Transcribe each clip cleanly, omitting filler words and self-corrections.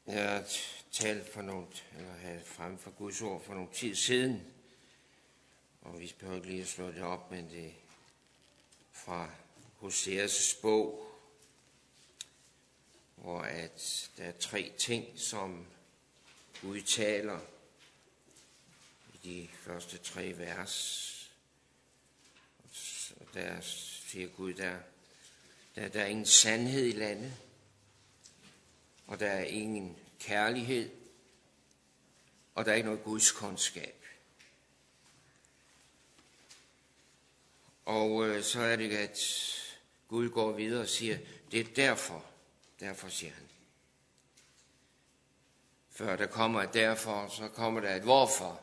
Jeg talte havde frem for Guds ord for nogle tid siden, og vi behøver ikke lige at slå det op, men det fra Hoseas bog, hvor at der er 3 ting, som Gud taler i de første 3 vers. Og der siger Gud, der er ingen sandhed i landet, og der er ingen kærlighed, og der er ikke noget Guds kundskab. Og så er det, at Gud går videre og siger, det er derfor siger han. Før der kommer et derfor, så kommer der et hvorfor.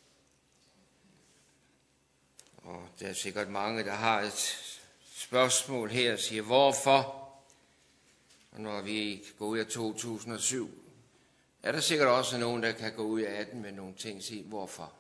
Og der er sikkert mange, der har et spørgsmål her og siger, hvorfor? Og når vi går ud af 2007, er der sikkert også nogen, der kan gå ud af 18 med nogle ting og sige, hvorfor?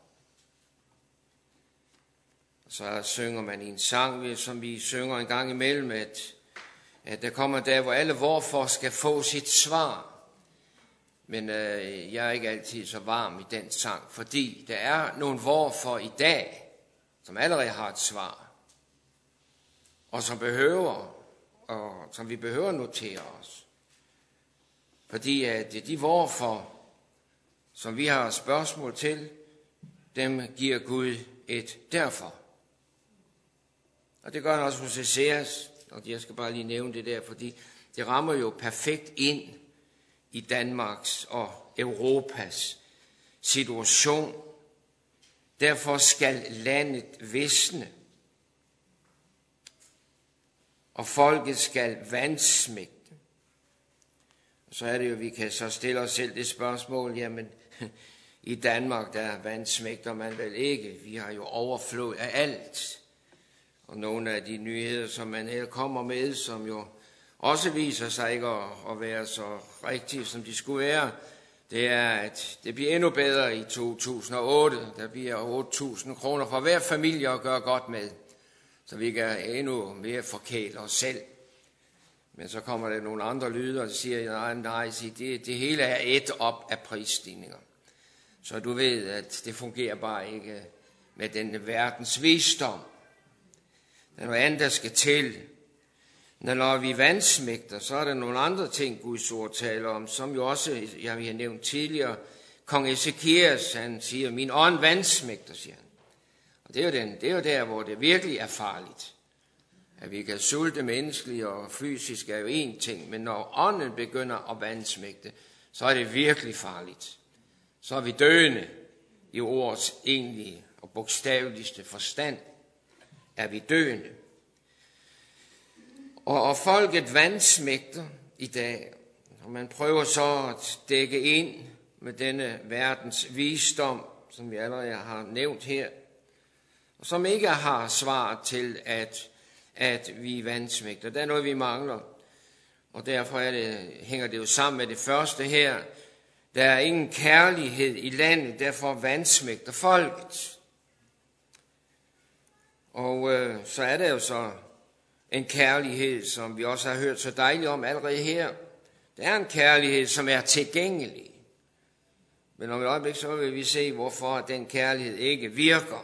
Og så synger man i en sang, som vi synger en gang imellem, at der kommer der, hvor alle hvorfor skal få sit svar. Men jeg er ikke altid så varm i den sang, fordi der er nogle hvorfor i dag, som allerede har et svar, og som vi behøver notere os. Fordi at de hvorfor, som vi har spørgsmål til, dem giver Gud et derfor. Og det gør han også hos Esajas, og jeg skal bare lige nævne det der, fordi det rammer jo perfekt ind i Danmarks og Europas situation. Derfor skal landet visne, og folket skal vansmægte. Og så er det jo, vi kan så stille os selv det spørgsmål, jamen i Danmark, der vansmægter man vel ikke. Vi har jo overflod af alt. Og nogle af de nyheder, som man her kommer med, som jo også viser sig ikke at være så rigtige, som de skulle være, det er, at det bliver endnu bedre i 2008. Der bliver 8.000 kroner for hver familie at gøre godt med, så vi kan endnu mere forkæle os selv. Men så kommer der nogle andre lyder, og siger, nej, det hele er et op af prisstigninger. Så du ved, at det fungerer bare ikke med den verdens visdom. Der er noget andet, der skal til. Når vi vansmægter, så er der nogle andre ting, Guds ord taler om, som jo også, jeg har nævnt tidligere, kong Ezekias, han siger, min ånd vansmægter, siger han. Og det er jo der, hvor det virkelig er farligt. At vi kan sulte menneskeligt og fysisk er jo en ting, men når ånden begynder at vansmægte, så er det virkelig farligt. Så er vi døende i ordets egentlige og bogstaveligste forstand. Er vi døende. Og folket vansmægter i dag, og man prøver så at dække ind med denne verdens visdom, som vi allerede har nævnt her, og som ikke har svar til, at vi vansmægter. Der er noget, vi mangler, og derfor hænger det jo sammen med det første her. Der er ingen kærlighed i landet, derfor vansmægter folket. Og så er der jo så en kærlighed, som vi også har hørt så dejligt om allerede her. Der er en kærlighed, som er tilgængelig. Men om et øjeblik, så vil vi se, hvorfor den kærlighed ikke virker.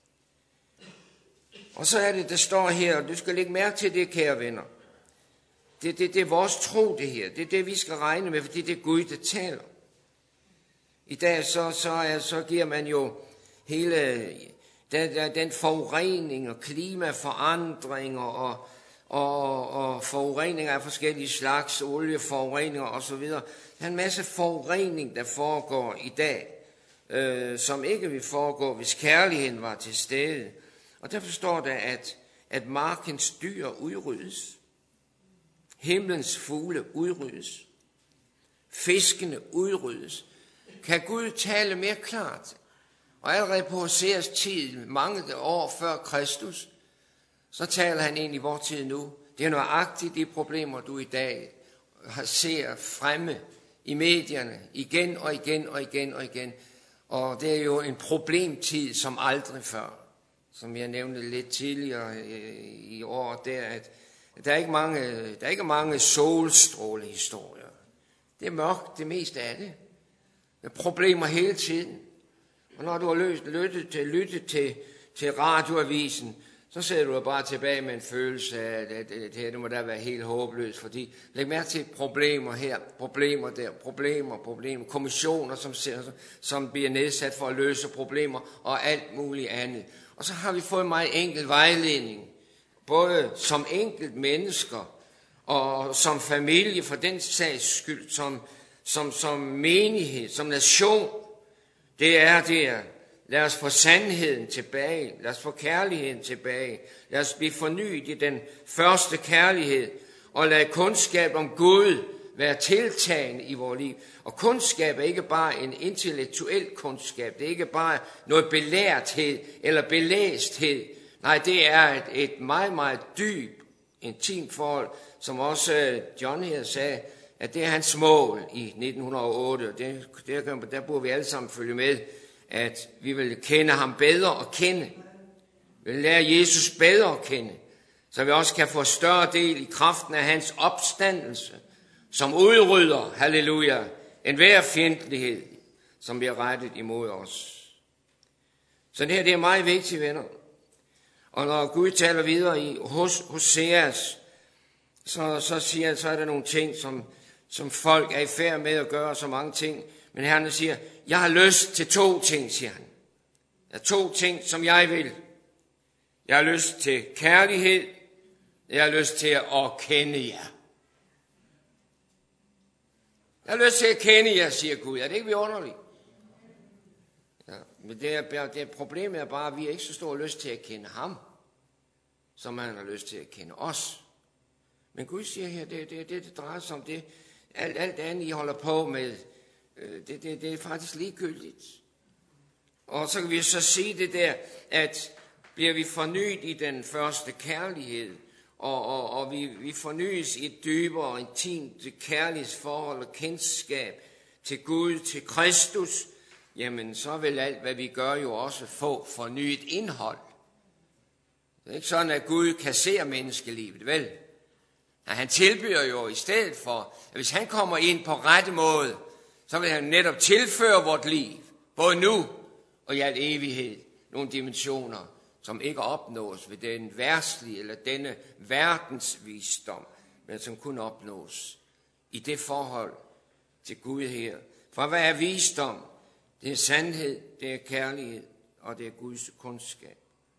Og så er det, der står her, og du skal lægge mærke til det, kære venner. Det er vores tro, det her. Det er det, vi skal regne med, fordi det er Gud, der taler. I dag så giver man jo hele den forurening og klimaforandringer og forureninger af forskellige slags, olieforureninger osv. Der er en masse forurening, der foregår i dag, som ikke vil foregå, hvis kærligheden var til stede. Og derfor står der, at markens dyr udryddes, himlens fugle udryddes, fiskene udryddes. Kan Gud tale mere klart? Og allerede på Hoseas tid, mange år før Kristus, så taler han ind i vores tid nu. Det er nøjagtigt de problemer, du i dag ser fremme i medierne, igen og igen og igen og igen. Og det er jo en problemtid som aldrig før. Som jeg nævnte lidt tidligere i år, at der er ikke mange solstrålehistorier. Det er mørkt, det meste af det. Der er problemer hele tiden. Og når du har lyttet til radioavisen, så sidder du bare tilbage med en følelse af, at det må da være helt håbløst, fordi læg mærke til problemer her, problemer der, problemer, kommissioner, som bliver nedsat for at løse problemer og alt muligt andet. Og så har vi fået meget enkel vejledning, både som enkelt mennesker og som familie for den sags skyld, som menighed, som nation. Det er. Lad os få sandheden tilbage. Lad os få kærligheden tilbage. Lad os blive fornyet i den første kærlighed. Og lad kundskab om Gud være tiltagende i vores liv. Og kundskab er ikke bare en intellektuel kundskab. Det er ikke bare noget belærthed eller belæsthed. Nej, det er et meget, meget dyb, intimt forhold, som også John her sagde, at det er hans mål i 1908. Og der burde vi alle sammen følge med, at vi vil kende ham bedre og kende. Vi vil lære Jesus bedre at kende, så vi også kan få større del i kraften af hans opstandelse, som udrydder, halleluja, enhver fjendtlighed, som bliver rettet imod os. Så det her, det er meget vigtigt, venner. Og når Gud taler videre i Hoseas, så siger han, så er der nogle ting, som folk er i færd med at gøre, så mange ting. Men Herren siger, jeg har lyst til 2 ting, siger han. Der er 2 ting, som jeg vil. Jeg har lyst til kærlighed. Jeg har lyst til at kende jer. Jeg har lyst til at kende jer, siger Gud. Er det ikke vidunderligt? Ja, men det problemet er bare, at vi ikke så stor lyst til at kende ham, som han har lyst til at kende os. Men Gud siger her, det drejer sig om det. Alt andet, I holder på med, det er faktisk ligegyldigt. Og så kan vi så sige det der, at bliver vi fornyet i den første kærlighed, og vi fornyes i et dybere og intimt kærlighedsforhold og kendskab til Gud, til Kristus, jamen så vil alt, hvad vi gør, jo også få fornyet indhold. Det er ikke sådan, at Gud kasserer menneskelivet, vel? Ja, han tilbyder jo i stedet for, at hvis han kommer ind på rette måde, så vil han netop tilføre vort liv, både nu og i al evighed, nogle dimensioner, som ikke opnås ved den verdslige eller denne verdens visdom, men som kun opnås i det forhold til Gud her. For hvad er visdom? Det er sandhed, det er kærlighed, og det er Guds kundskab.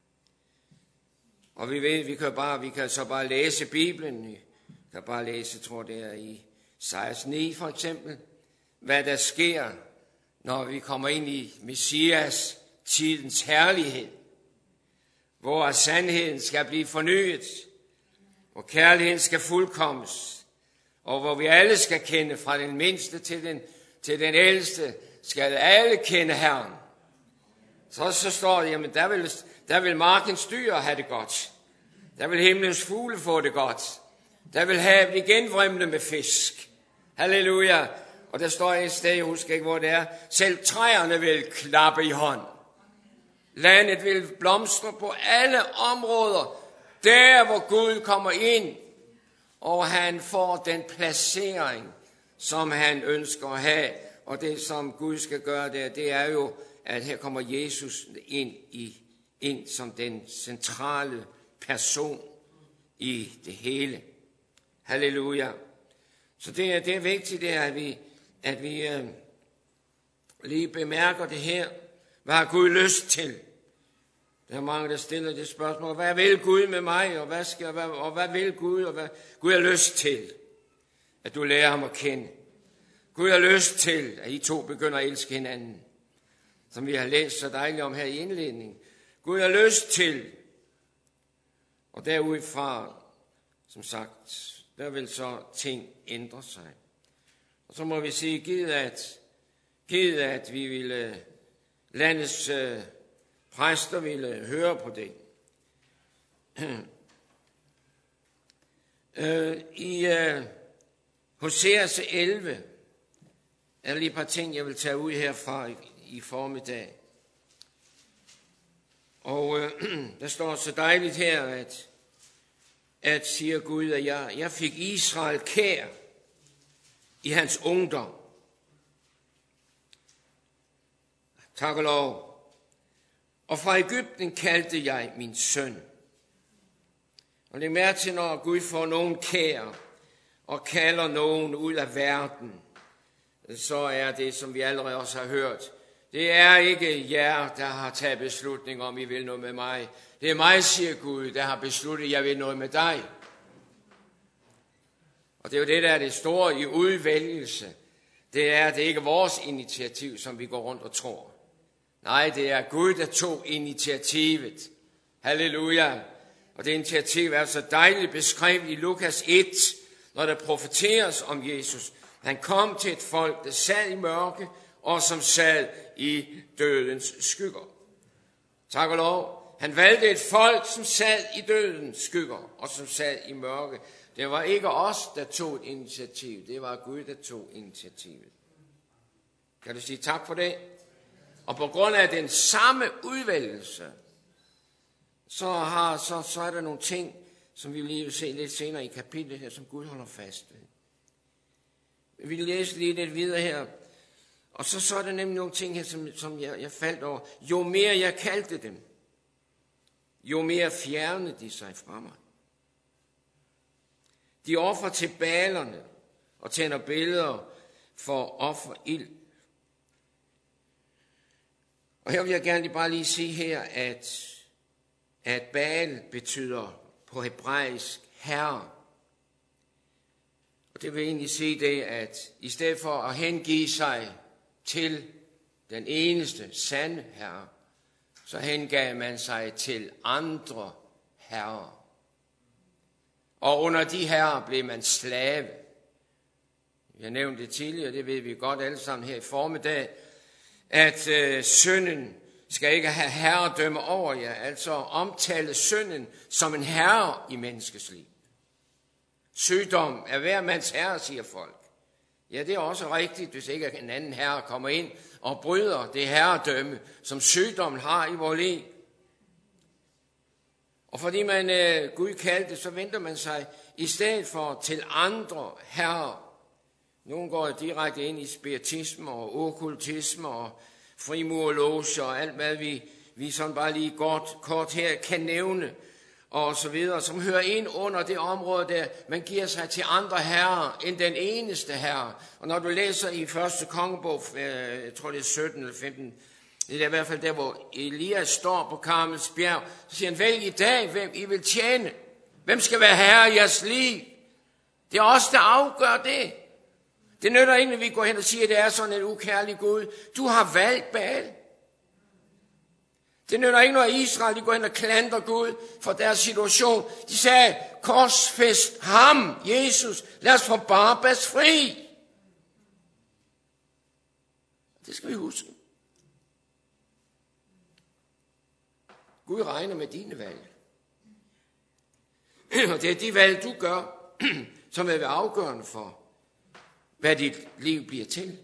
Og vi kan så bare læse Bibelen. Vi kan bare læse, jeg tror det er i Esajas 9 for eksempel, hvad der sker, når vi kommer ind i Messias tidens herlighed, hvor sandheden skal blive fornyet, hvor kærligheden skal fuldkommes, og hvor vi alle skal kende, fra den mindste til den ældste, skal alle kende Herren. Så står det, jamen der vil markens dyr have det godt. Der vil himlens fugle få det godt. Der vil havet igen vrimle med fisk. Halleluja. Og der står et sted, jeg husker ikke, hvor det er. Selv træerne vil klappe i hånd. Landet vil blomstre på alle områder. Der, hvor Gud kommer ind, og han får den placering, som han ønsker at have. Og det, som Gud skal gøre der, det er jo, at her kommer Jesus ind som den centrale person i det hele. Halleluja. Så det er vigtigt, det er, at vi lige bemærker det her. Hvad har Gud lyst til? Der er mange, der stiller det spørgsmål. Hvad vil Gud med mig? Og hvad vil Gud? Og hvad Gud har lyst til? At du lærer ham at kende. Gud har lyst til, at I to begynder at elske hinanden. Som vi har læst så dejligt om her i indledningen. Gud har lyst til. Og derudfra, som sagt, der vil så ting ændre sig. Og så må vi sige, givet at vi ville, landets præster ville høre på det. I Hoseas 11 er der lige et par ting, jeg vil tage ud herfra i formiddag. Og der står så dejligt her, at siger Gud, at jeg fik Israel kær. i hans ungdom. Tak og lov. Og fra Egypten kaldte jeg min søn. Og læg mærke til, når Gud får nogen kær og kalder nogen ud af verden, så er det, som vi allerede også har hørt, det er ikke jer, der har taget beslutning om, I vil noget med mig. Det er mig, siger Gud, der har besluttet, jeg vil noget med dig. Og det er jo det, der er det store i udvælgelse. Det er ikke vores initiativ, som vi går rundt og tror. Nej, det er Gud, der tog initiativet. Halleluja. Og det initiativ er så dejligt beskrevet i Lukas 1, når der profeteres om Jesus. Han kom til et folk, der sad i mørke, og som sad i dødens skygger. Tak og lov. Han valgte et folk, som sad i dødens skygger, og som sad i mørke. Det var ikke os, der tog et initiativ. Det var Gud, der tog initiativet. Kan du sige tak for det? Og på grund af den samme udvælgelse, så er der nogle ting, som vi lige vil se lidt senere i kapitlet her, som Gud holder fast ved. Vi vil læse lige lidt videre her. Og så er der nemlig nogle ting her, som jeg faldt over. Jo mere jeg kaldte dem, jo mere fjernede de sig fra mig. De offer til balerne og tænder billeder for offerild. Og her vil jeg gerne bare lige sige her, at Baal betyder på hebraisk herre. Og det vil egentlig sige det, at i stedet for at hengive sig til den eneste sande herre, så hengav man sig til andre herrer. Og under de herrer blev man slave. Jeg nævnte det tidligere, det ved vi godt alle sammen her i formiddag, at synden skal ikke have herredømme over jer, altså omtale synden som en herre i menneskets liv. Sygdom er hver mands herre, siger folk. Ja, det er også rigtigt, hvis ikke en anden herre kommer ind og bryder det herredømme, som sygdommen har i vores liv. Og fordi man Gud kaldte, så venter man sig i stedet for til andre herrer. Nogle går direkte ind i spiritisme og okkultisme og frimurloge og alt, hvad vi sådan bare lige kort her kan nævne, og så videre, som hører ind under det område, der man giver sig til andre herrer end den eneste herre. Og når du læser i 1. kongebog, jeg tror det er 17 eller 15, det er i hvert fald der, hvor Elias står på Karmels bjerg, så siger han, vælg i dag, hvem I vil tjene. Hvem skal være herre i jeres liv? Det er os, der afgør det. Det nytter ikke, når vi går hen og siger, at det er sådan en ukærlig Gud. Du har valgt Baal. Det nytter ikke, når Israel de går hen og klandrer Gud for deres situation. De sagde, korsfæst ham, Jesus. Lad os få Barabbas fri. Det skal vi huske. Gud regner med dine valg. Og det er de valg, du gør, som vil være afgørende for, hvad dit liv bliver til.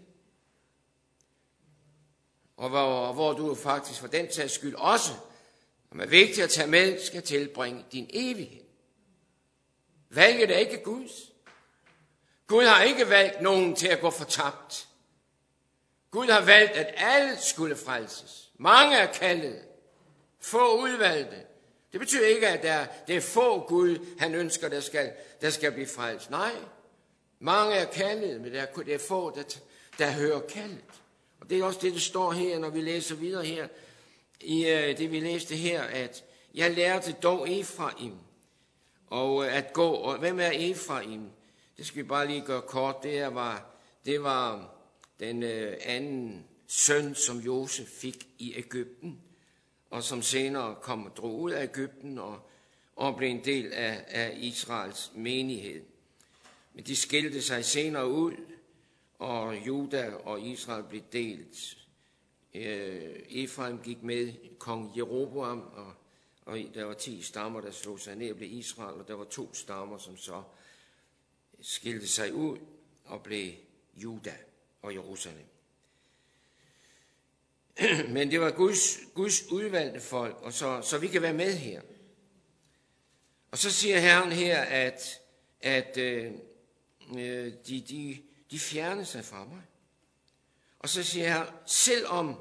Og hvor du faktisk for den sags skyld også, som er vigtigt at tage med, skal tilbringe din evighed. Valget er ikke Guds. Gud har ikke valgt nogen til at gå fortabt. Gud har valgt, at alle skulle frelses. Mange er kaldet. Få udvalgte. Det betyder ikke, at det er få Gud, han ønsker, der skal blive frelst. Nej, mange er kaldet, men det er få, der hører kaldet. Og det er også det, der står her, når vi læser videre her, i det vi læste her, at jeg lærte dog Efraim, og at gå, og hvem er Efraim? Det skal vi bare lige gøre kort. Det var den anden søn, som Josef fik i Egypten, og som senere drog ud af Egypten og blev en del af Israels menighed. Men de skilte sig senere ud, og Juda og Israel blev delt. Efraim gik med kong Jeroboam, og der var 10 stammer, der slog sig ned og blev Israel, og der var 2 stammer, som så skilte sig ud og blev Juda og Jerusalem. Men det var Guds udvalgte folk, og så vi kan være med her. Og så siger Herren her, at de fjernede sig fra mig. Og så siger jeg, selvom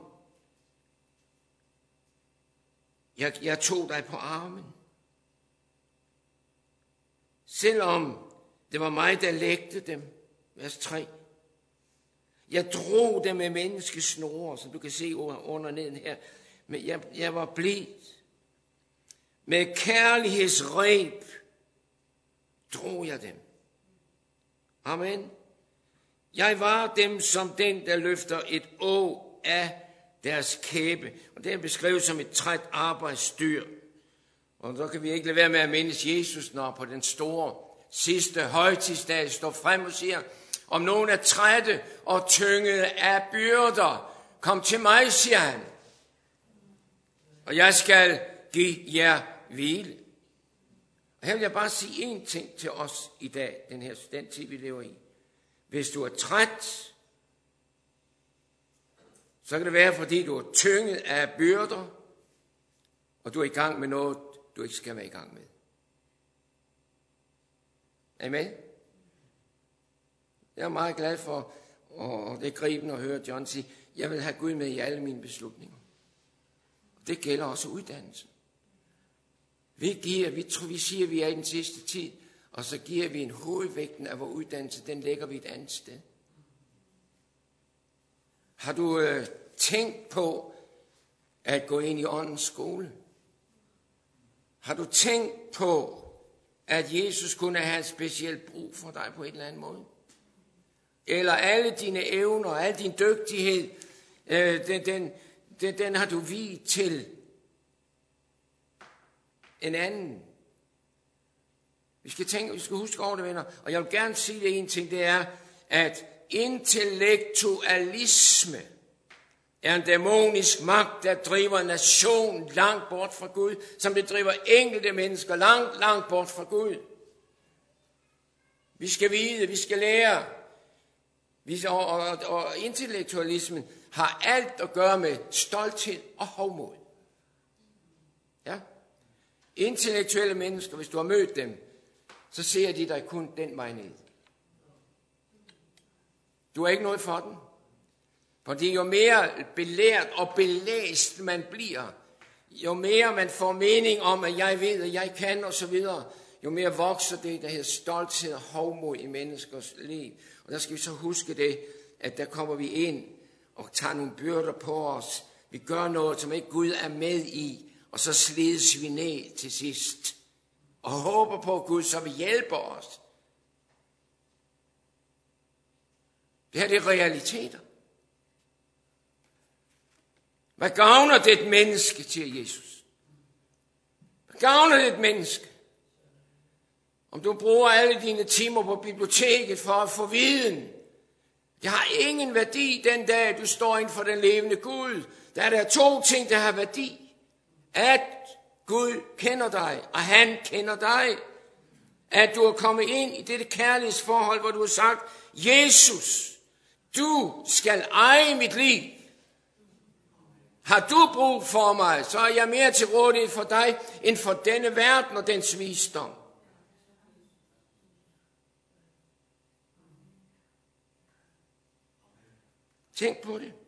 jeg tog dig på armen, selvom det var mig, der lægte dem, vers 3, jeg drog dem med menneskesnore, som du kan se under neden her, men jeg var blid. Med kærlighedsreb drog jeg dem. Amen. Jeg var dem som den, der løfter et å af deres kæbe. Og det er beskrevet som et træt arbejdsdyr. Og så kan vi ikke lade være med at mindes Jesus, når på den store sidste højtidsdag står frem og siger, om nogen er trætte og tyngede af byrder, kom til mig, siger han, og jeg skal give jer hvile. Og her vil jeg bare sige en ting til os i dag, den tid vi lever i. Hvis du er træt, så kan det være, fordi du er tynget af byrder, og du er i gang med noget, du ikke skal være i gang med. Amen. Jeg er meget glad for, og det er gribende at høre John sige, jeg vil have Gud med i alle mine beslutninger. Det gælder også uddannelsen. Vi siger, at vi er i den sidste tid, og så giver vi en hovedvægten af vores uddannelse, den lægger vi et andet sted. Har du tænkt på at gå ind i åndens skole? Har du tænkt på, at Jesus kunne have et specielt brug for dig på en eller anden måde? Eller alle dine evner, al din dygtighed, den har du viet til en anden. Vi skal huske over det, venner. Og jeg vil gerne sige det en ting, det er, at intellektualisme er en dæmonisk magt, der driver en nation langt bort fra Gud, som det driver enkelte mennesker langt bort fra Gud. Vi skal vide, vi skal lære. Og intellektualismen har alt at gøre med stolthed og hovmod. Ja? Intellektuelle mennesker, hvis du har mødt dem, så ser de dig kun den vej ned. Du er ikke noget for den. Fordi jo mere belært og belæst man bliver, jo mere man får mening om, at jeg ved, at jeg kan osv., jo mere vokser det, der hedder stolthed og hovmod i menneskers liv. Og der skal vi så huske det, at der kommer vi ind og tager nogle byrder på os. Vi gør noget, som ikke Gud er med i, og så slides vi ned til sidst. Og håber på, at Gud så vil hjælpe os. Det her det er realiteter. Hvad gavner det et menneske, siger Jesus? Hvad gavner det et menneske? Om du bruger alle dine timer på biblioteket for at få viden. Det har ingen værdi den dag, du står inden for den levende Gud. Der er der 2 ting, der har værdi. At Gud kender dig, og han kender dig. At du er kommet ind i dette kærlighedsforhold, hvor du har sagt, Jesus, du skal eje mit liv. Har du brug for mig, så er jeg mere til rådighed for dig, end for denne verden og dens visdom. Tænk på det.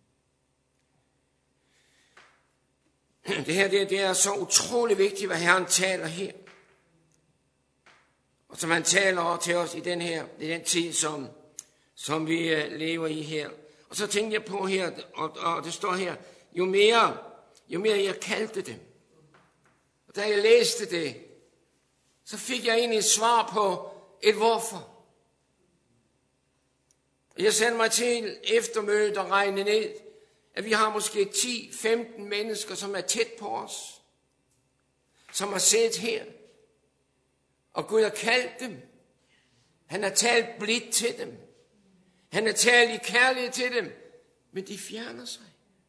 Det her det er så utrolig vigtigt, hvad Herren taler her. Og som han taler til os i den tid, som vi lever i her. Og så tænkte jeg på her, og det står her, jo mere jeg kaldte dem. Og da jeg læste det, så fik jeg egentlig et svar på et hvorfor. Jeg sendte mig til eftermødet og regnede ned, at vi har måske 10-15 mennesker, som er tæt på os, som har siddet her, og Gud har kaldt dem. Han har talt blidt til dem. Han har talt i kærlighed til dem, men de fjerner sig.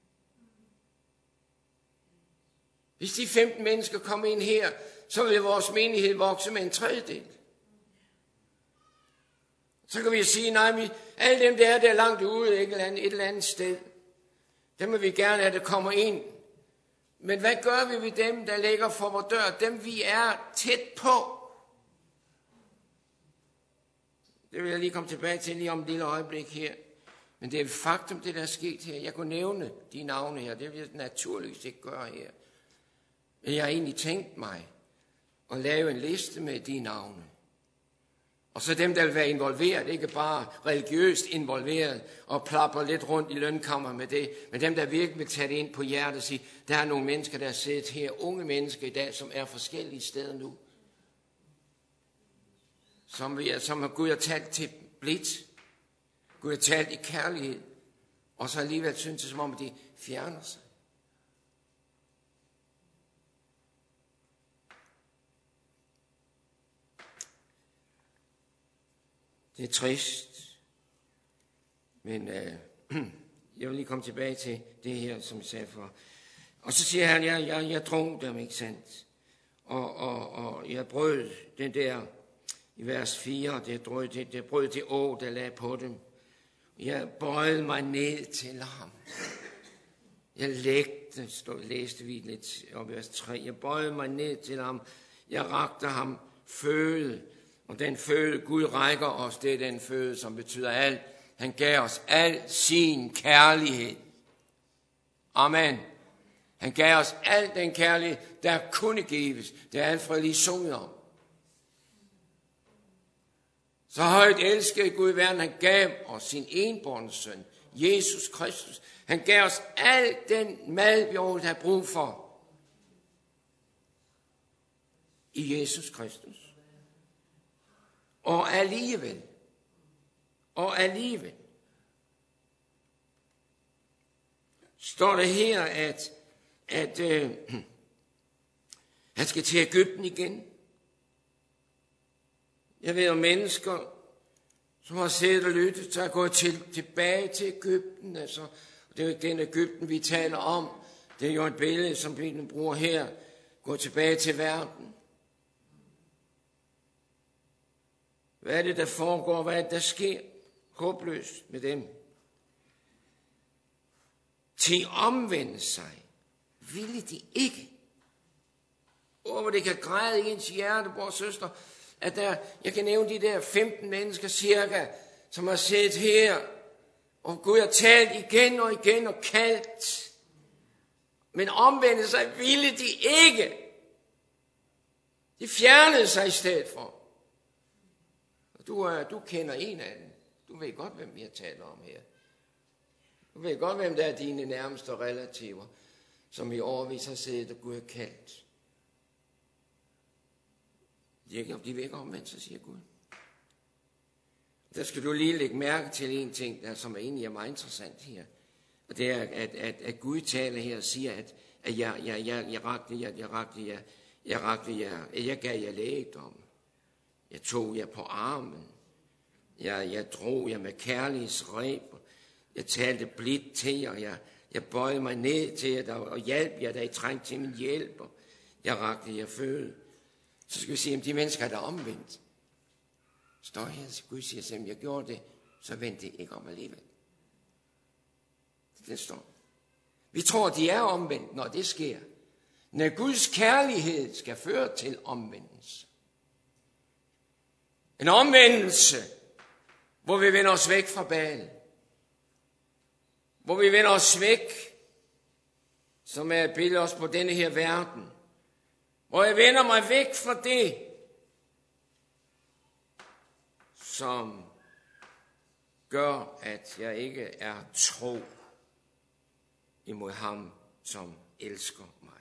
Hvis de 15 mennesker kommer ind her, så vil vores menighed vokse med 1/3. Så kan vi sige, nej, alle dem der er langt ude et eller andet sted, dem vil vi gerne have, der kommer ind. Men hvad gør vi ved dem, der ligger for vores dør? Dem vi er tæt på. Det vil jeg lige komme tilbage til lige om et lille øjeblik her. Men det er et faktum, det der er sket her. Jeg kunne nævne de navne her. Det vil jeg naturligvis ikke gøre her. Men jeg har egentlig tænkt mig at lave en liste med de navne. Og så dem, der vil være involveret, ikke bare religiøst involveret og plapper lidt rundt i lønkammer med det, men dem, der virkelig vil tage det ind på hjertet og sige, der er nogle mennesker, der sidder her, unge mennesker i dag, som er forskellige steder nu. Som Gud har talt til blidt. Gud har talt i kærlighed. Og så alligevel synes det, som om de fjerner sig. Det er trist. Men jeg vil lige komme tilbage til det her, som jeg sagde for. Og så siger han, jeg drog dem, ikke sandt? Og jeg brød den der, i vers 4, det brød det å, der lagde på dem. Jeg bøjede mig ned til ham. Jeg læste vi lidt op i vers 3. Jeg bøjede mig ned til ham. Jeg rakte ham føde. Og den føde, Gud rækker os, det er den føde, som betyder alt. Han gav os al sin kærlighed. Amen. Han gav os al den kærlighed, der kunne gives. Det er Alfred lige sunget om. Så højt elskede Gud i verden, han gav os sin enbårne søn, Jesus Kristus. Han gav os al den mad, vi overhovedet har brug for. I Jesus Kristus. Og alligevel, står der her, at han skal til Egypten igen. Jeg ved om mennesker, som har set og lyttet, så er gået tilbage til Egypten. Altså, det er jo den Egypten, vi taler om. Det er jo et billede, som Bibelen bruger her. Gå tilbage til verden. Hvad er det, der foregår? Hvad er det, der sker? Håbløst med dem. Til omvende sig ville de ikke. Hvor det kan græde i ens hjerte, bror og søster, at jeg kan nævne de der 15 mennesker cirka, som har siddet her, og Gud har talt igen og igen og kaldt. Men omvende sig ville de ikke. De fjernede sig i stedet for. Du kender en af dem. Du ved godt, hvem vi har talt om her. Du ved godt, hvem der er dine nærmeste relativer, som i årevis har siddet og Gud har kaldt. De vil ikke omvendt sig, siger Gud. Der skal du lige lægge mærke til en ting, der som egentlig er meget interessant her. Og det er, at Gud taler her og siger, at jeg gav jer lægedom. Jeg tog jer på armen. Jeg drog jer med kærlighedsreb. Jeg talte blidt til jer. Jeg bøjede mig ned til jer og hjalp jer, da I trængte til min hjælp. Jeg rakte jer føde. Så skal vi sige, at de mennesker der er omvendt. Står her, så Gud siger, at jeg gjorde det, så vendte det ikke om alligevel. Det står. Vi tror, de er omvendt, når det sker. Når Guds kærlighed skal føre til omvendelse. En omvendelse, hvor vi vender os væk fra Baal. Hvor vi vender os væk, som er et billede også på denne her verden. Hvor jeg vender mig væk fra det, som gør, at jeg ikke er tro imod ham, som elsker mig.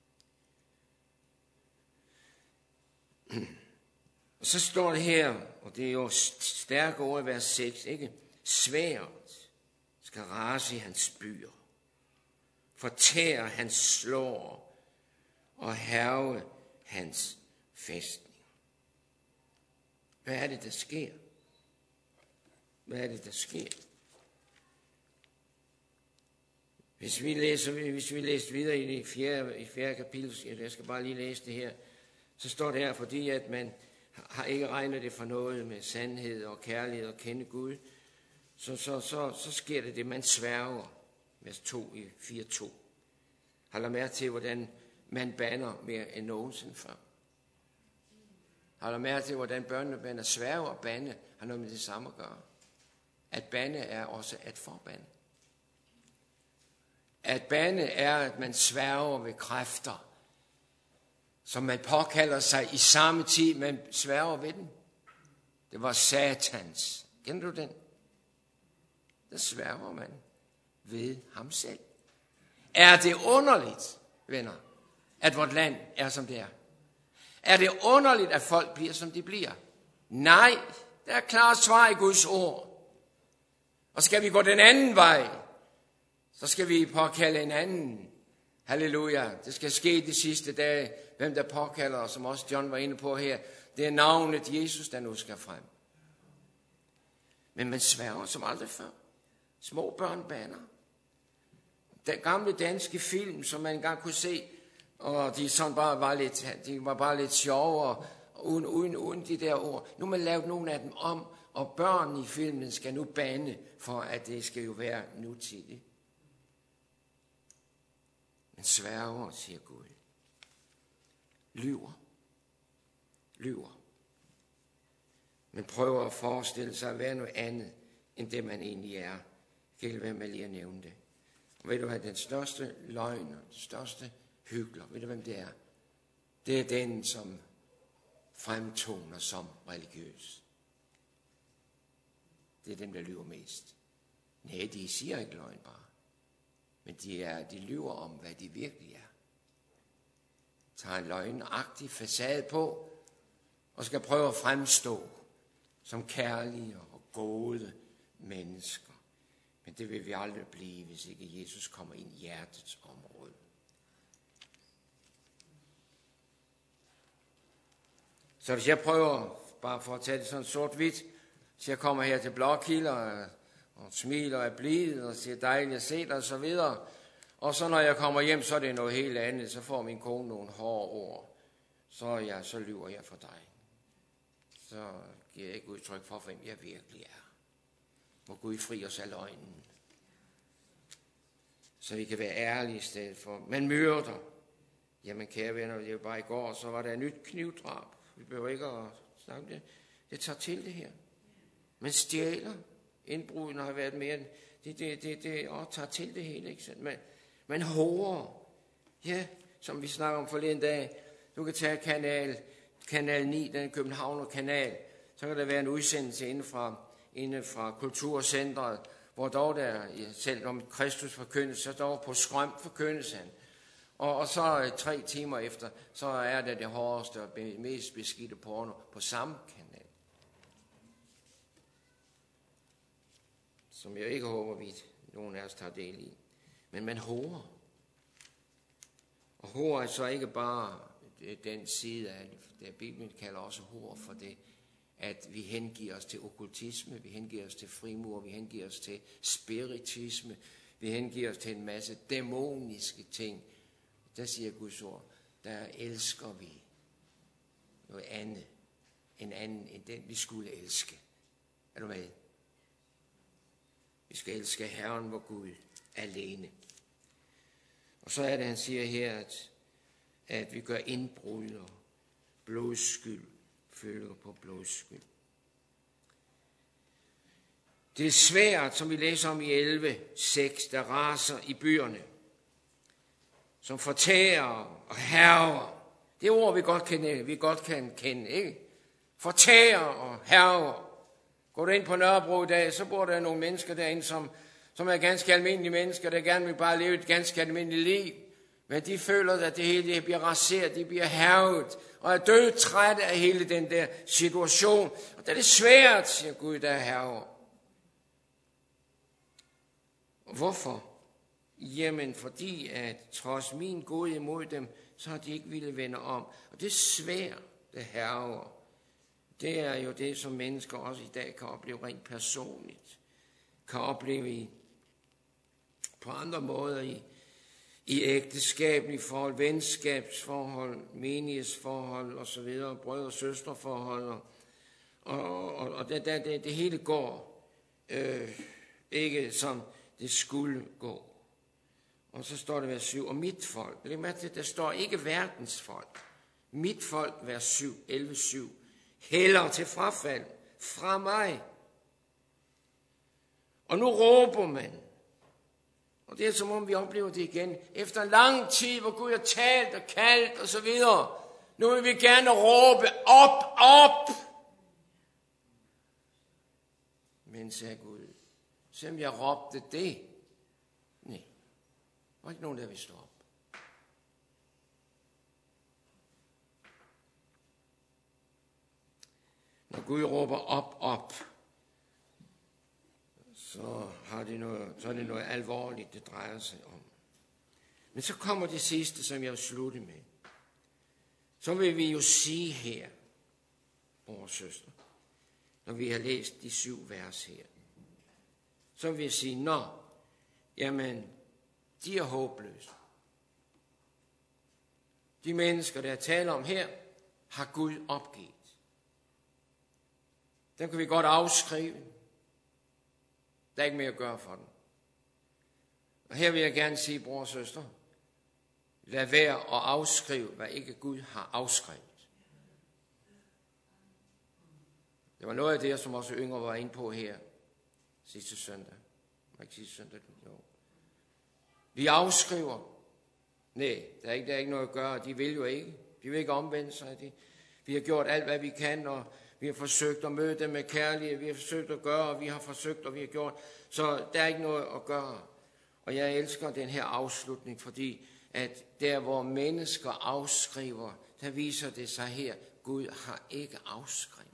Og så står det her, og det er jo stærke ord i vers 6, ikke? Sværdet skal rase i hans byer, fortære hans slår og hærge hans fæstning. Hvad er det, der sker? Hvad er det, der sker? Hvis vi læser videre i det fjerde kapitel, jeg skal bare lige læse det her, så står det her, fordi at man har ikke regnet det for noget med sandhed og kærlighed og kende Gud, så sker det, man sværger. Vers 2 i 4:2. Har lagt mærke til, hvordan man bander mere end nogensinde før. Har du mærke til, hvordan børnene sværge og bande har noget med det samme at gøre? At bande er også at forbande. At bande er, at man sværger ved kræfter, som man påkalder sig i samme tid, man sværger ved den. Det var Satans. Kender du den? Der sværger man ved ham selv. Er det underligt, venner, at vort land er, som det er? Er det underligt, at folk bliver, som de bliver? Nej, der er klart svar i Guds ord. Og skal vi gå den anden vej, så skal vi påkalde en anden. Halleluja. Det skal ske de sidste dage. Hvem der påkalder, som også John var inde på her, det er navnet Jesus, der nu skal frem. Men man sværger som aldrig før. Små børn bander. Den gamle danske film, som man engang kunne se, og de sådan var bare lidt sjovere, uden de der ord. Nu har man lavet nogle af dem om, og børn i filmen skal nu bande, for at det skal jo være nutidigt. Men sværger, siger Gud. Lyver. Men prøver at forestille sig at være noget andet, end det man egentlig er. Kan ikke være med lige at nævne det. Og ved du hvad, den største løgn og den største hykler, ved du hvem det er? Det er den, som fremtoner som religiøs. Det er dem, der lyver mest. Nej, de siger ikke løgn bare. Men de lyver om, hvad de virkelig er. Tager en løgnagtig facade på, og skal prøve at fremstå som kærlige og gode mennesker. Men det vil vi aldrig blive, hvis ikke Jesus kommer ind i hjertets område. Så hvis jeg prøver, bare for at tage det sådan sort-hvidt, så jeg kommer her til Blåkilde og smiler og er blid og siger dejligt at se dig og så videre. Og så når jeg kommer hjem, så er det noget helt andet. Så får min kone nogle hårde ord. Så lyver jeg for dig. Så giver jeg ikke udtryk for, hvem jeg virkelig er. Må Gud fri os af løgnen. Så vi kan være ærlige i stedet for. Man myrder. Jamen kære venner, det var bare i går, så var der et nyt knivdrab. Vi behøver ikke at snakke det. Det tager til det her. Man stjæler. Indbrudene har været mere. Det tager til det hele. Ikke? Man hårer. Ja, som vi snakker om forleden dag. Du kan tage kanal 9, den Københavner kanal. Så kan der være en udsendelse inde fra Kulturcentret, hvor dog der, selv om Kristus forkyndes, så dog på skrøm forkyndes han. Og så 3 timer efter, så er det hårdeste og mest beskidte porno på samme kanal. Som jeg ikke håber, vi nogen af os tager del i. Men man hårer. Og hårer er så ikke bare den side af det, Bibelen kalder også hårer for det, at vi hengiver os til okkultisme, vi hengiver os til frimur, vi hengiver os til spiritisme, vi hengiver os til en masse dæmoniske ting. Der siger Guds ord, der elsker vi noget andet, en anden end den, vi skulle elske. Er du med? Vi skal elske Herren, vor Gud, alene. Og så er det, han siger her, at vi gør indbrud og blodskyld følger på blodskyld. Det er svært, som vi læser om i 11:6, der raser i byerne, som fortærer og hærger. Det er ord, vi godt kan kende, ikke? Fortærer og hærger. Går du ind på Nørrebro i dag, så bor der nogle mennesker derinde, som er ganske almindelige mennesker, der gerne vil bare leve et ganske almindeligt liv. Men de føler, at det hele bliver raseret, de bliver hærget, og er dødtrætte af hele den der situation. Og det er svært, siger Gud, der hærger. Hvorfor? Jamen, fordi at trods min gode imod dem, så har de ikke ville vende om. Og det er svært, det hærger. Det er jo det, som mennesker også i dag kan opleve rent personligt. Kan opleve på andre måder i ægteskabelige forhold, venskabsforhold, menighedsforhold osv., brødre- og søsterforhold. Og det hele går ikke som det skulle gå. Og så står det vers 7, og mit folk. Der står ikke verdens folk. Mit folk, vers 7, 11:7. hælder til frafald fra mig. Og nu råber man. Og det er som om vi oplever det igen. Efter en lang tid, hvor Gud har talt og kaldt og så videre. Nu vil vi gerne råbe op, op. Men sagde Gud, selvom jeg råbte det. Nej, der var ikke nogen, der vil stå op. Når Gud råber op, op, så er det noget alvorligt, det drejer sig om. Men så kommer det sidste, som jeg vil slutte med. Så vil vi jo sige her, bror og søster, når vi har læst de 7 vers her, så vil jeg sige, jamen, de er håbløse. De mennesker, der taler om her, har Gud opgivet. Den kan vi godt afskrive. Der er ikke mere at gøre for dem. Og her vil jeg gerne sige, bror og søster, lad være at afskrive, hvad ikke Gud har afskrevet. Det var noget af det, som også yngre var inde på her sidste søndag. Jo. Vi afskriver. Nej, der er ikke noget at gøre. De vil jo ikke. De vil ikke omvende sig. Vi har gjort alt, hvad vi kan, og vi har forsøgt at møde dem med kærlighed. Vi har forsøgt at gøre, og vi har forsøgt, og vi har gjort. Så der er ikke noget at gøre. Og jeg elsker den her afslutning, fordi at der, hvor mennesker afskriver, der viser det sig her, Gud har ikke afskrevet.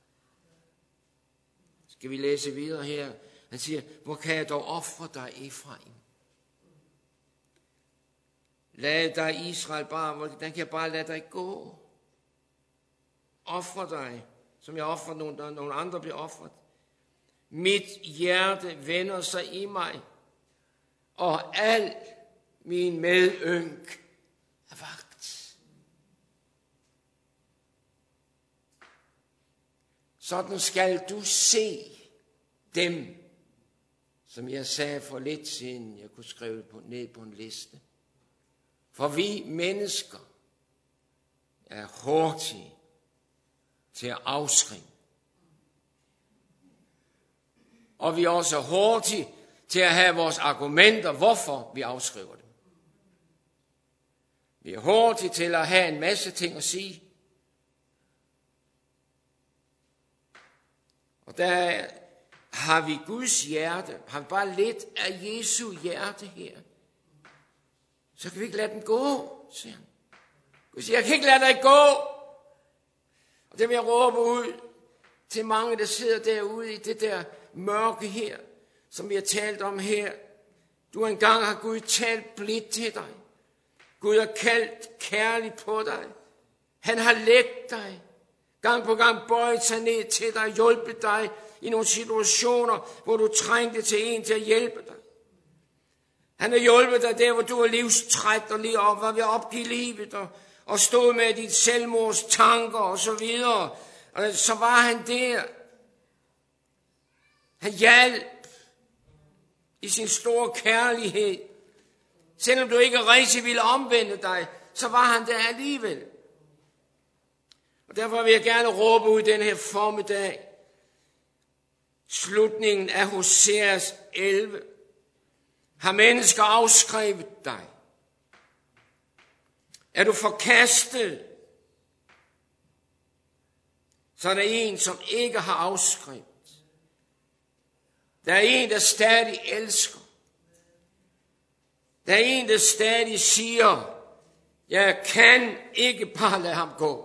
Skal vi læse videre her? Han siger, hvor kan jeg dog ofre dig, Efraim? Lad dig, Israel, den kan jeg bare lade dig gå. Ofre dig, som jeg offrer nogle andre bliver offret. Mit hjerte vender sig i mig, og al min medynk er vagt. Sådan skal du se dem, som jeg sagde for lidt siden, jeg kunne skrive ned på en liste. For vi mennesker er hurtige til at afskrive. Og vi er også hurtige til at have vores argumenter, hvorfor vi afskriver dem. Vi er hurtige til at have en masse ting at sige. Og der har vi Guds hjerte, har vi bare lidt af Jesu hjerte her, så kan vi ikke lade den gå, siger han. Gud siger, jeg kan ikke lade dig gå. Og det vil jeg råbe ud til mange, der sidder derude i det der mørke her, som vi har talt om her. Du engang har Gud talt blidt til dig. Gud har kaldt kærligt på dig. Han har ledt dig. Gang på gang bøjet sig ned til dig, hjulpet dig i nogle situationer, hvor du trængte til en til at hjælpe dig. Han har hjulpet dig der, hvor du var livstræt og lige var ved at opgive livet og stod med dit selvmords tanker og så videre. Og så var han der. Han hjalp i sin store kærlighed. Selvom du ikke rigtig ville omvende dig, så var han der alligevel. Og derfor vil jeg gerne råbe ud den her formiddag. Slutningen af Hoseas 11. Har mennesker afskrevet dig? Er du forkastet? Så er der en, som ikke har afskrevet. Der er en, der stadig elsker. Der er en, der stadig siger, jeg kan ikke bare lade ham gå.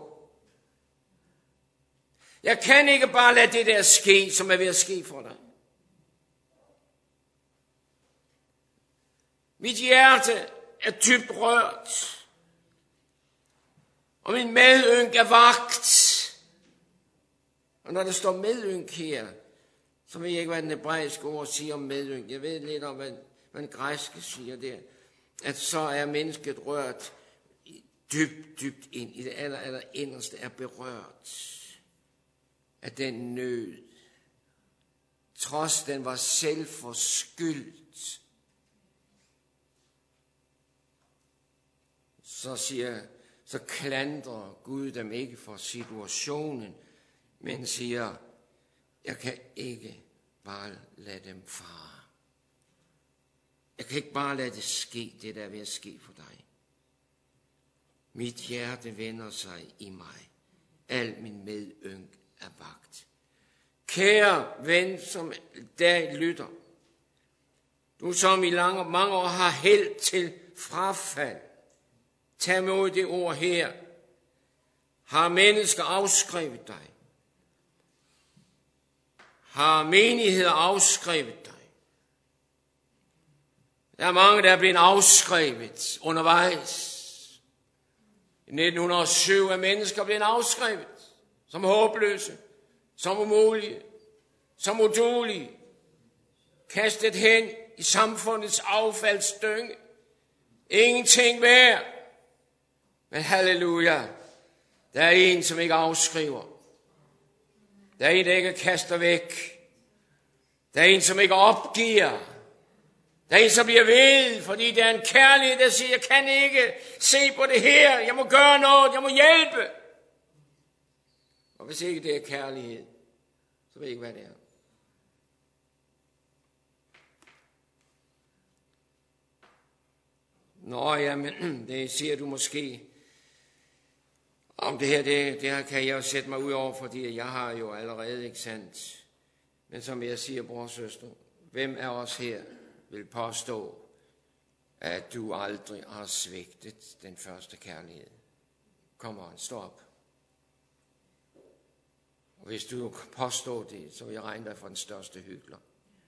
Jeg kan ikke bare lade det der ske, som er ved at ske for dig. Mit hjerte er dybt rørt, og min medynk er vagt. Og når der står medynk her, så ved jeg ikke, hvad den hebraiske ord siger om medynk. Jeg ved lidt om, hvad den græske siger der. At så er mennesket rørt dybt ind, i det aller inderste er berørt af den nød. Trods den var selvforskyldt. Så klandrer Gud dem ikke for situationen, men siger, jeg kan ikke bare lade dem fare. Jeg kan ikke bare lade det ske, det der er ved at ske for dig. Mit hjerte vender sig i mig. Al min medynk er vagt. Kære ven, som i dag lytter. Du som i mange år har held til frafald. Tag mod det ord her. Har mennesker afskrevet dig? Har menigheder afskrevet dig? Der er mange, der er blevet afskrevet undervejs. I 1907 er mennesker blevet afskrevet som håbløse, som umulige, som uduelige, kastet hen i samfundets affaldsdynge. Ingenting værd. Men halleluja, der er en, som ikke afskriver. Der er en, der ikke kaster væk. Der er en, som ikke opgiver. Der er en, som bliver ved, fordi der er en kærlighed, der siger, jeg kan ikke se på det her. Jeg må gøre noget, jeg må hjælpe. Og hvis ikke det er kærlighed, så ved jeg ikke, hvad det er. Nå ja, men det siger du måske. Om det her kan jeg jo sætte mig ud over, fordi jeg har jo allerede, ikke sandt. Men som jeg siger, bror og søster, hvem af os her vil påstå, at du aldrig har svigtet den første kærlighed? Kom on, stå op. Og hvis du påstår det, så vil jeg regne dig for den største hykler.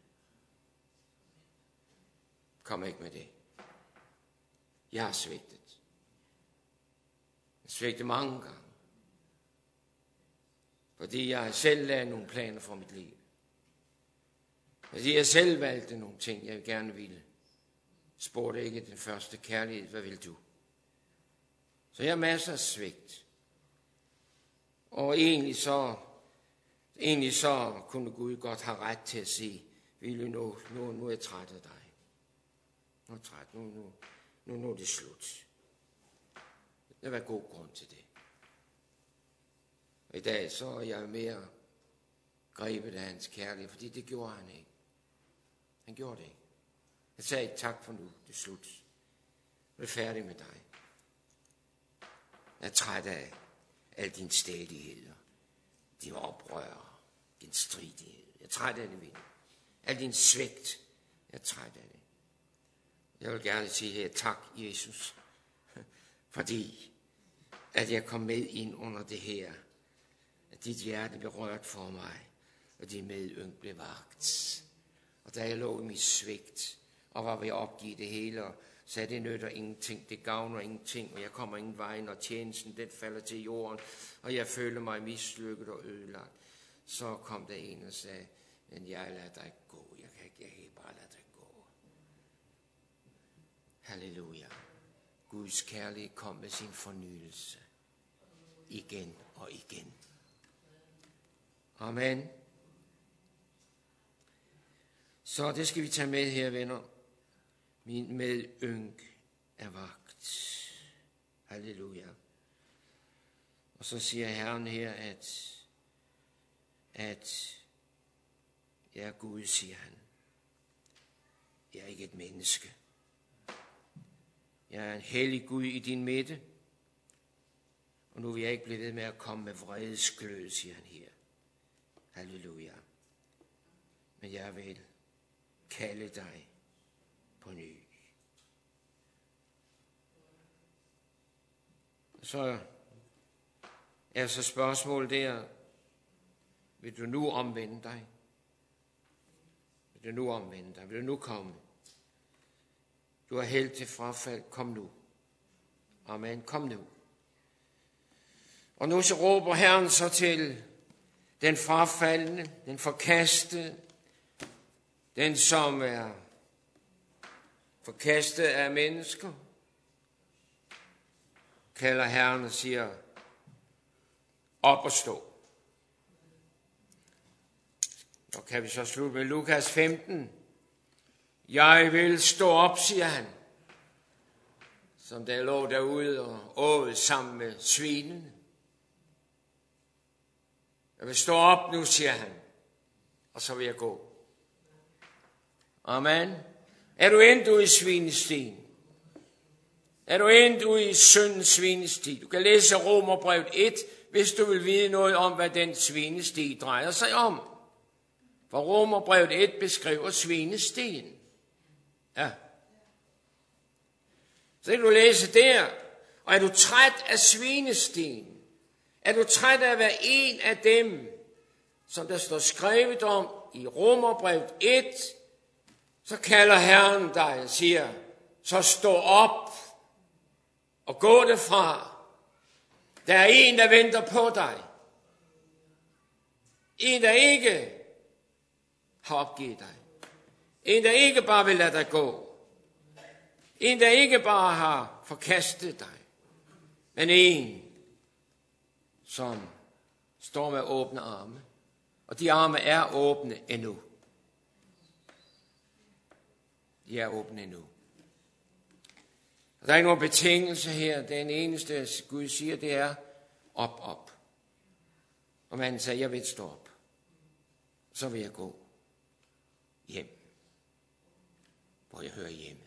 Kom ikke med det. Jeg har svigtet. Jeg svigtede mange gange. Fordi jeg selv lagde nogle planer for mit liv. Fordi jeg selv valgte nogle ting, jeg gerne ville. Spurgte ikke den første kærlighed, hvad vil du? Så jeg har masser af svigt. Og egentlig så kunne Gud godt have ret til at sige, Ville, nu er jeg træt af dig. Nu er jeg træt, nu er det slut. Der var god grund til det. Og i dag så er jeg mere grebet af hans kærlighed, fordi det gjorde han ikke. Han gjorde det ikke. Jeg sagde ikke tak for nu, det er slut. Nu er jeg færdig med dig. Jeg er træt af alle dine stædigheder, dine oprør, din stridighed. Jeg er træt af det, ven. Al din svigt. Jeg er træt af det. Jeg vil gerne sige her, tak, Jesus, fordi at jeg kom med ind under det her. At dit hjerte blev rørt for mig, og din medynk blev vagt. Og da jeg lå i mit svigt, og var ved at opgive det hele, og sagde, det nytter ingenting, det gavner ingenting, og jeg kommer ingen vej, når tjenesten den falder til jorden, og jeg føler mig mislykket og ødelagt. Så kom der en og sagde, men jeg lader dig gå, jeg kan ikke bare lade dig gå. Halleluja. Guds kærlighed kom med sin fornyelse. Igen og igen. Amen. Så det skal vi tage med her, venner. Min medynk er vagt. Halleluja. Og så siger Herren her, at jeg er Gud, siger han. Jeg er ikke et menneske. Jeg er en hellig Gud i din midte. Og nu vil jeg ikke blive ved med at komme med vredesglød, siger han her. Halleluja. Men jeg vil kalde dig på ny. Så er så spørgsmålet der, vil du nu omvende dig? Vil du nu omvende dig? Vil du nu komme? Du har held til frafald. Kom nu. Amen. Kom nu. Og nu så råber Herren så til den frafaldne, den forkastede, den som er forkastet af mennesker, kalder Herren og siger, op og stå. Og kan vi så slutte med Lukas 15. Jeg vil stå op, siger han, som der lå derude og åd sammen med svinene. Jeg vil stå op nu, siger han, og så vil jeg gå. Amen. Er du endt ud i svinestien? Er du endt ud i syndens svinesti? Du kan læse Romerbrevet 1, hvis du vil vide noget om, hvad den svinesti drejer sig om. For Romerbrevet 1 beskriver svinestien. Ja. Så kan du læse der. Og er du træt af svinestien? Er du træt af at være en af dem, som der står skrevet om i Romerbrevet 1, så kalder Herren dig og siger, så stå op og gå derfra. Der er en, der venter på dig. En, der ikke har opgivet dig. En, der ikke bare vil lade dig gå. En, der ikke bare har forkastet dig. Men en, som står med åbne arme. Og de arme er åbne endnu. De er åbne endnu. Der er ikke nogen betingelse her. Den eneste, Gud siger, det er op, op. Og manden sagde, jeg vil stå op. Så vil jeg gå hjem, hvor jeg hører hjemme.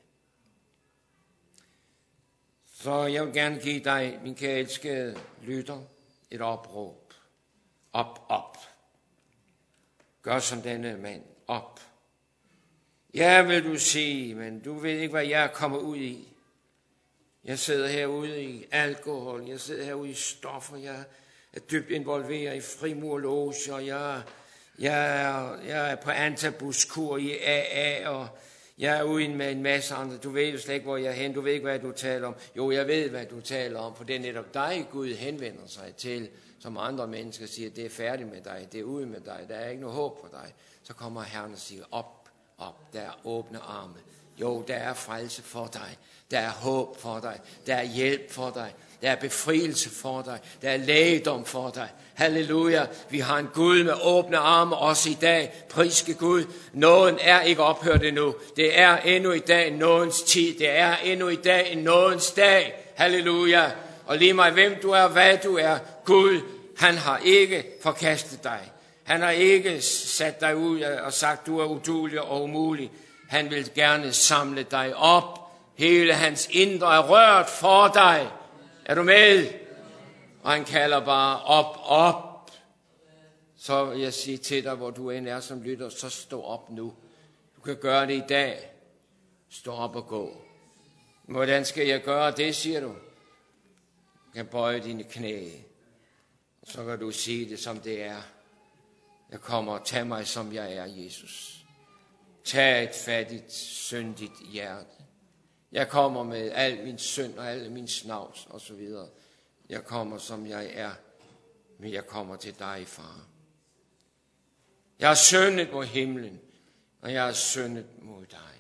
Så jeg vil gerne give dig, min kære elskede lytter, et opråb. Op, op. Gør som denne mand. Op. Ja, vil du sige, men du ved ikke, hvad jeg er kommet ud i. Jeg sidder herude i alkohol, jeg sidder herude i stoffer, jeg er dybt involveret i frimurloger, jeg er på antabuskur i AA, og jeg er ude med en masse andre. Du ved jo slet ikke, hvor jeg er hen, du ved ikke, hvad du taler om. Jo, jeg ved, hvad du taler om, for det er netop dig, Gud henvender sig til, som andre mennesker siger, det er færdigt med dig, det er ude med dig, der er ikke noget håb for dig. Så kommer Herren og siger, op, op, der er åbne arme. Jo, der er frelse for dig. Der er håb for dig. Der er hjælp for dig. Der er befrielse for dig. Der er lægedom for dig. Halleluja. Vi har en Gud med åbne arme også i dag. Priske Gud. Nåden er ikke ophørt endnu. Det er endnu i dag nådens tid. Det er endnu i dag en nådens dag. Halleluja. Og lige meget hvem du er, hvad du er. Gud, han har ikke forkastet dig. Han har ikke sat dig ud og sagt, du er uduelig og umulig. Han vil gerne samle dig op. Hele hans indre er rørt for dig. Er du med? Og han kalder bare op, op. Så vil jeg sige til dig, hvor du end er som lytter, så stå op nu. Du kan gøre det i dag. Stå op og gå. Hvordan skal jeg gøre det, siger du? Du kan bøje dine knæ. Så kan du sige det, som det er. Jeg kommer og tag mig, som jeg er, Jesus. Tag et fattigt, syndigt hjerte. Jeg kommer med al min synd og al min snavs og så videre. Jeg kommer, som jeg er, men jeg kommer til dig, far. Jeg har syndet mod himlen, og jeg har syndet mod dig.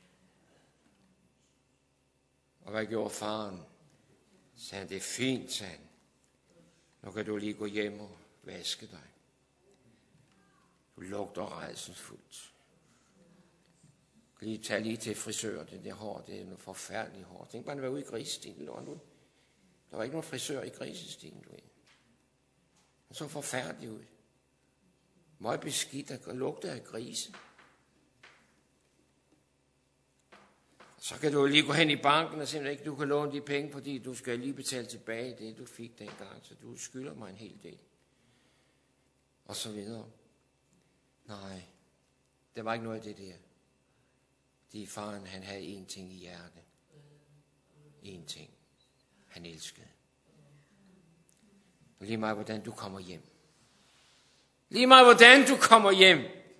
Og hvad gjorde faren? Sagde han, det er fint, sagde han. Nu kan du lige gå hjem og vaske dig. Du lugter rædselsfuldt. Tag lige til frisør, det der hår, det er noget forfærdeligt hår. Tænk bare, at være ude i grisestien. Der var ikke nogen frisør i grisestien, du ved. Han så forfærdeligt ud. Meget beskidt og lugter af grise. Så kan du lige gå hen i banken og simpelthen ikke, du kan låne de penge, fordi du skal lige betale tilbage det, du fik dengang, så du skylder mig en hel del. Og så videre. Nej, der var ikke noget af det der. Fordi faren, han havde én ting i hjertet. Én ting. Han elskede. Og lige meget, hvordan du kommer hjem. Lige meget, hvordan du kommer hjem.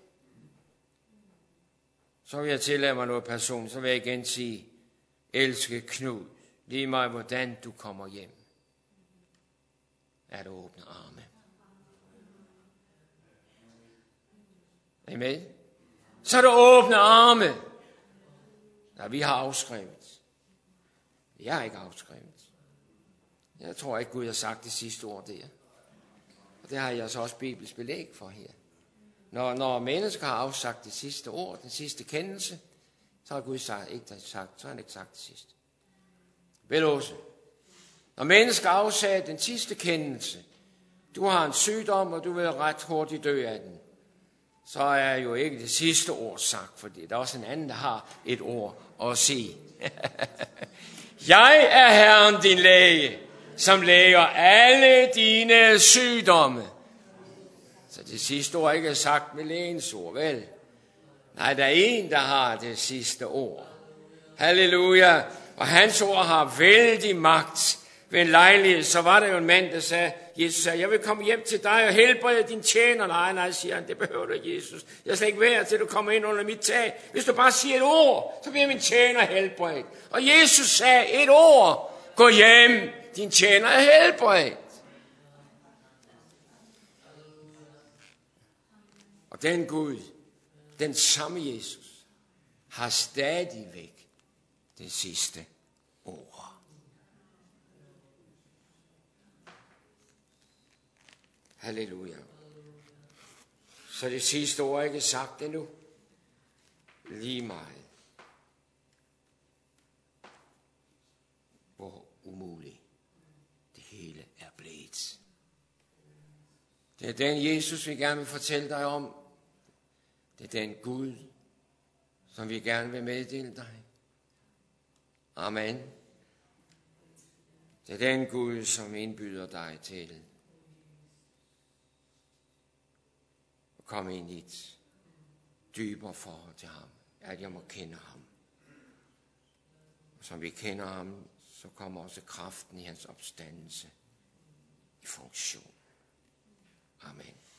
Så vil jeg tillade mig noget personligt. Så vil jeg igen sige, elske Knud. Lige meget, hvordan du kommer hjem. Er du åbne arme. Amen. Så er du åbne arme. Nej, vi har afskrevet. Jeg har ikke afskrevet. Jeg tror ikke, Gud har sagt det sidste ord der. Og det har jeg så også bibelsk belæg for her. Når mennesker har afsagt det sidste ord, den sidste kendelse, så har Gud så har han ikke sagt det sidste. Vel også. Når mennesker afsagde den sidste kendelse, du har en sygdom, og du vil ret hurtigt dø af den, så er jo ikke det sidste ord sagt, for der er også en anden, der har et ord at sige. Jeg er Herren din læge, som læger alle dine sygdomme. Så det sidste ord ikke er sagt med lægens ord, vel? Nej, der er en, der har det sidste ord. Halleluja. Og hans ord har vældig magt. Ved en lejlighed, så var der jo en mand, der sagde, Jesus sagde, jeg vil komme hjem til dig og helbrede din tjener. Nej, siger han, det behøver du, Jesus. Jeg skal ikke være, til du kommer ind under mit tag. Hvis du bare siger et ord, så bliver min tjener helbredt. Og Jesus sagde et ord, gå hjem, din tjener er helbredt. Og den Gud, den samme Jesus, har stadigvæk det sidste ord. Halleluja. Så det sidste ord er ikke sagt endnu. Lige meget. Hvor umuligt det hele er blevet. Det er den Jesus, vi gerne vil fortælle dig om. Det er den Gud, som vi gerne vil meddele dig. Amen. Det er den Gud, som indbyder dig til at komme ind i et dybere forhold til ham. At jeg må kende ham. Og som vi kender ham, så kommer også kraften i hans opstandelse i funktion. Amen.